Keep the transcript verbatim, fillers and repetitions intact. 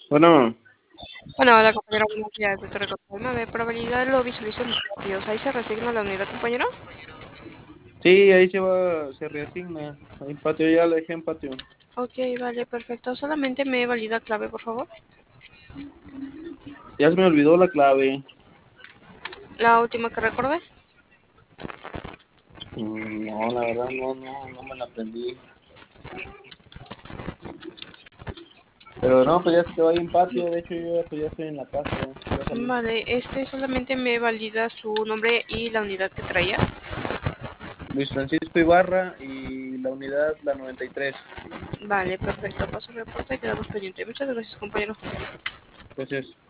Bueno, Bueno, hola compañero, buenos días. Te recuerdo nueve. Para validar lo visualizo en los partidos. Ahí se resigna la unidad, compañero. sí, ahí se va, se reasigna. Ahí en patio, ya la dejé en patio. Ok, vale, perfecto. Solamente me valida clave, por favor. Ya se me olvidó la clave. La última que recordé. Mm, No, la verdad no, no, no me la aprendí. Pero no, pues ya se quedó ahí en patio. De hecho, yo ya, pues ya estoy en la casa, ya, ya salí. Vale, este solamente me valida su nombre y la unidad que traía. Luis Francisco Ibarra y la unidad, la noventa y tres. Vale, perfecto. Paso reporte y quedamos pendientes. Muchas gracias, compañero. Entonces,